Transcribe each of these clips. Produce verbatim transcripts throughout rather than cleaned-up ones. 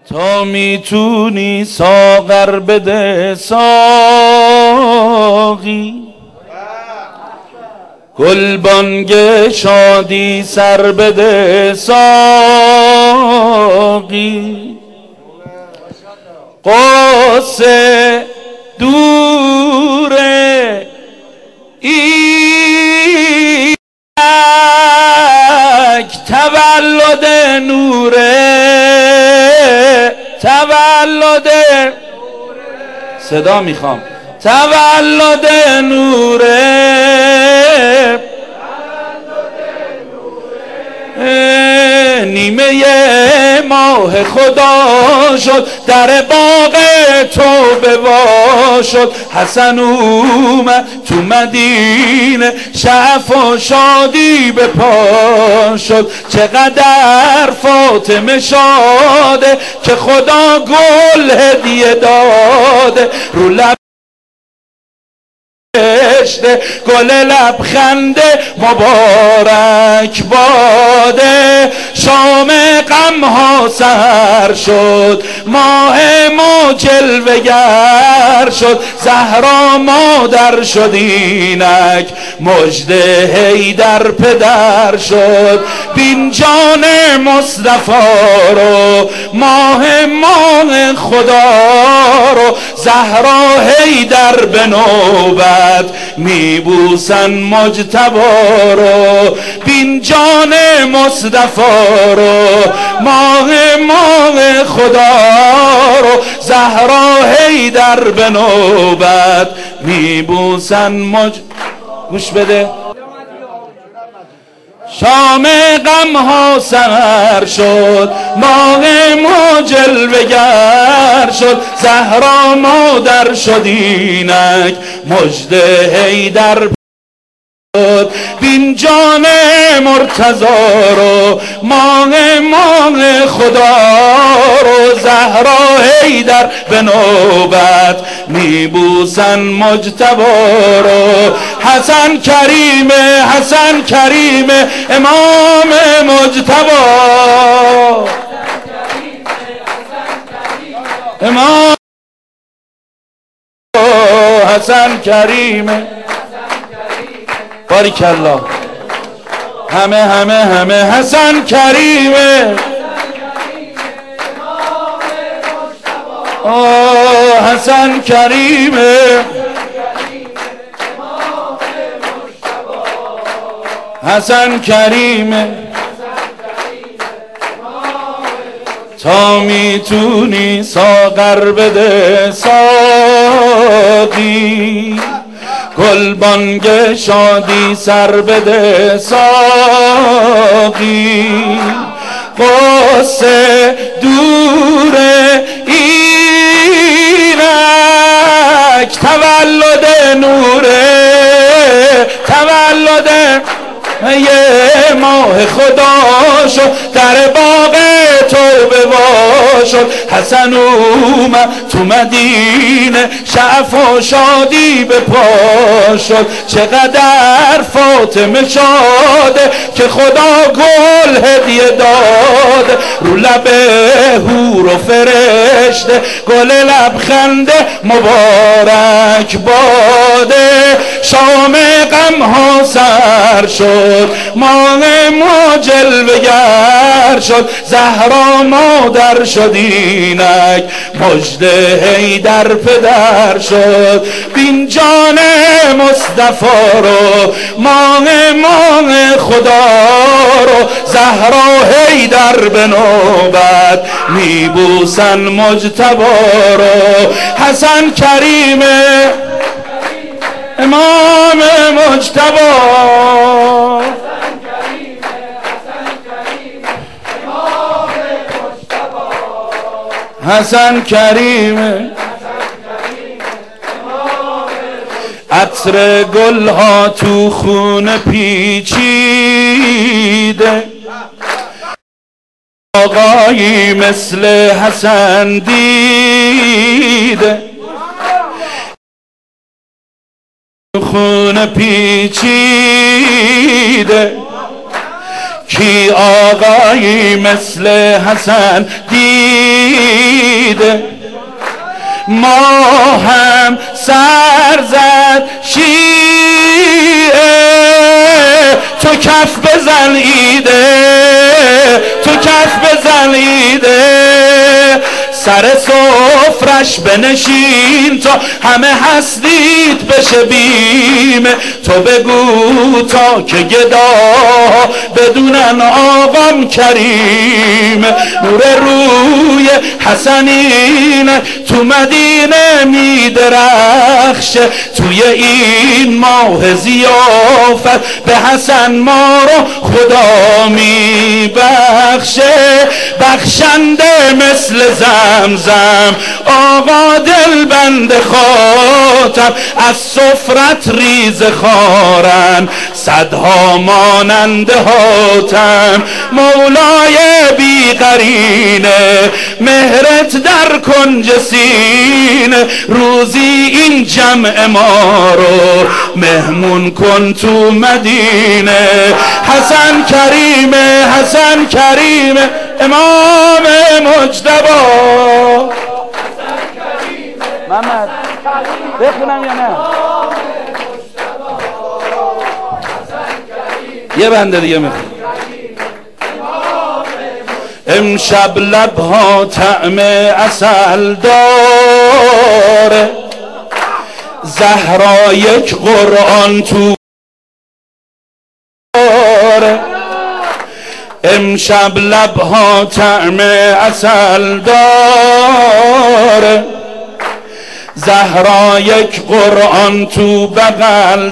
تا میتونی ساغر بده ساقی، گلبانگ شادی سر بده ساقی. قصه دوره اینک تولد نوره، تولد صدا میخوام، تولد نوره، نیمه ماه خدا شد، در باغ توبه وا شد. حسن اومد تو مدینه، شعف و شادی به پا شد. چقدر فاطمه شاده که خدا گل هدیه داده، رو لب گل لبخنده مبارک باده. شام غم ها سر شد، ماه ما جلوه گر شد. زهرا مادر شد اینک، مژده حیدر پدر شد. بین جان مصطفی رو، ماه ماه خدا رو. زهرا حیدر به نوبت میبوسن مجتبی رو. بین جان مصطفی رو، ماه ماه خدا رو. زهرا حیدر به نوبت میبوسن مج گوش بده. شام غم ها سر شد، ماه ما جلوه گر شد. زهرا مادر شد اینک، مژده حیدر شد. بین جان مرتضی رو، ماه ماه خدا رو. زهرا حیدر به نوبت میبوسن مجتبی رو. حسن کریمه، حسن کریمه، امام مجتبی. امام حسن کریمه، باریکالله. همه همه همه حسن کریمه، آه حسن کریمه. حسن کریمه، تا میتونی ساغر بده ساقی، گلبانگ شادی سر بده ساقی. قصه دوره اینک تولد نوره، تولد یه ماه خدا شد، در باغ توبه وا شد. حسن اومد تو مدینه، شعف و شادی به پا شد. چقدر فاطمه شاده که خدا گل هدیه داده، رو لب حور و فرشته گل لبخنده مبارک باده. شام غم ها سر شد، ماه ما جلوه گر شد. زهرا مادر شد اینک، مژده حیدر پدر شد. بین جان مصطفی رو، ماه ماه خدا رو. زهرا حیدر به نوبت میبوسن مجتبی رو. حسن کریمه، امام مجتبی. حسن کریمه، عطر گل ها تو خون پیچیده. آقایی مثل حسن دیده، خون پیچیده. کی آقایی مثل حسن دیده، شیده ما هم سرزد شیعه تو کف بزن ایده تو کف بزن ایده سر سفرش بنشین تا همه هستید بشه بیم تو بگو تا که گدا بدونن آقام کریم نور روی حسنین تو مدینه میدرخشه توی این ماه ضیافت به حسن ما رو خدا میبخشه بخشنده مثل زمزم آقا دل بند خاتم از سفرت ریز خارن صدها مانند حاتم مولای بی قرینه مهرت در کنج سینه روزی این جمع ما رو مهمون کن تو مدینه حسن کریمه حسن کریمه امام مجتبی محمد بخونم یا نه یه بنده دیگه میخونم امشب لبها طعم عسل داره زهرا یک قرآن تو داره امشب لبها طعم عسل داره زهرا یک قرآن تو بغل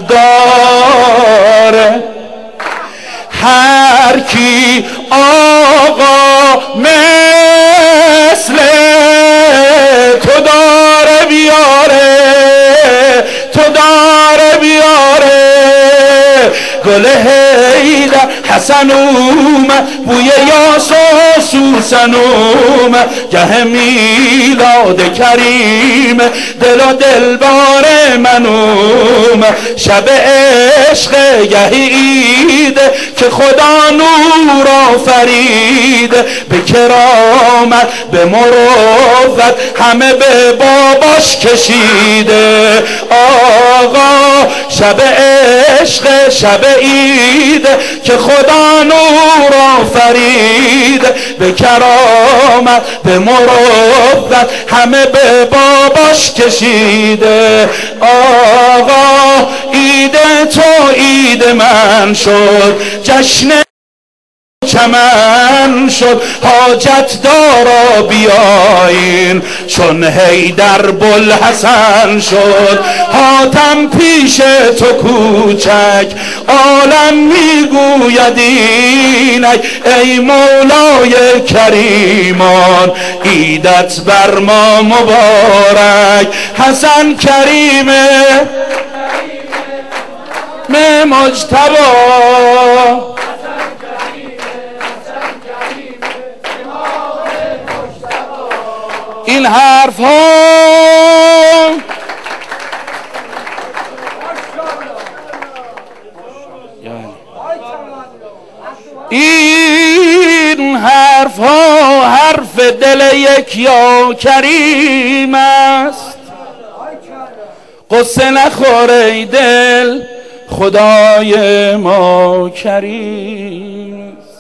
داره هر کی آقا مثل تو داره بیاره تو داره بیاره گل هیدر حسن اومد بوی یاس و سوسن اومد گه میلاد کریم دل و دلبار من اومد شب عشق گهی ایده که خدا نور آفریده به کرامت به مروت همه به باباش کشیده آقا شب عشق شب ایده که خدا نور آفریده به کرامت به مروت همه به باباش کشیده آقا ایده تو اید من شد جشن چمن شد حاجت دارا بیاین چون حیدر بوالحسن شد حاتم پیش تو کوچک عالم میگوید اینک ای مولای کریمان عیدت بر ما مبارک حسن کریمه م مجتبی این حرف ها این حرف ها حرف دل یک یا کریم است قصه نخور ای دل خدای ما کریم است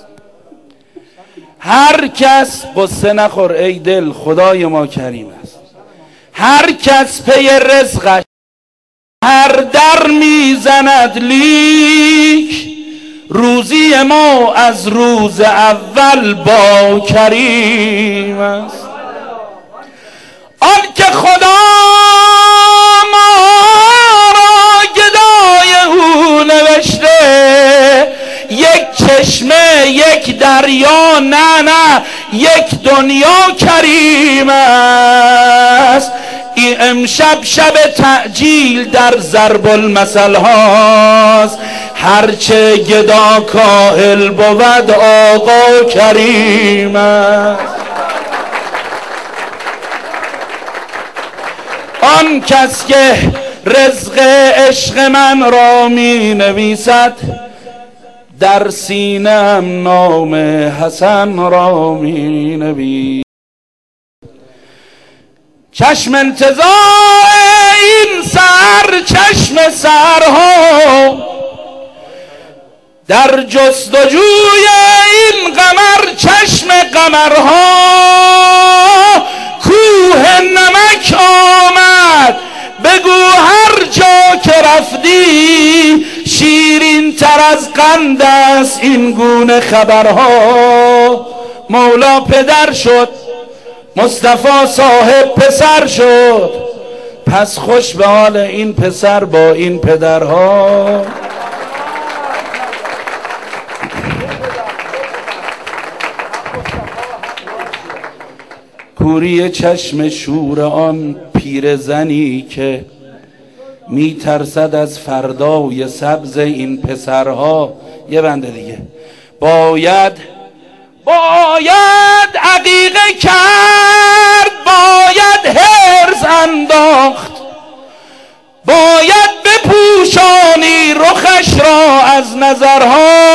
هر کس قصه نخور ای دل خدای ما کریم است هر کس پی رزقش هر در میزند لیک روزی ما از روز اول با کریم است آن که خدا ما را گدای او نوشته یک چشمه یک دریا نه نه یک دنیا کریم است این امشب شب تعجیل در ضرب المثل هاست هرچه گدا کاهل بود آقا کریم است آن کس که رزق عشق من را می نویسد در سینم نام حسن را می نویسد چشم انتظار این سر، چشم سرها در جستجوی این قمر، چشم قمرها کوه نمک آمد. بگو هر جا که رفتی شیرین تر از قند است این گونه خبرها. مولا پدر شد، مصطفی صاحب پسر شد، پس خوش به حال این پسر با این پدرها. کوری چشم شور آن پیرزنی که می ترسد از فردای سبز این پسرها. یه بنده دیگه. باید باید عقیقه کرد، باید هرز انداخت، باید بپوشانی رخش را از نظرها.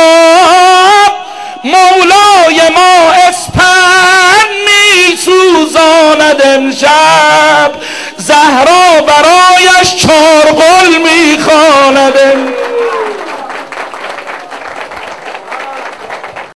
مولای ما اسپند می سوزاند امشب، زهرا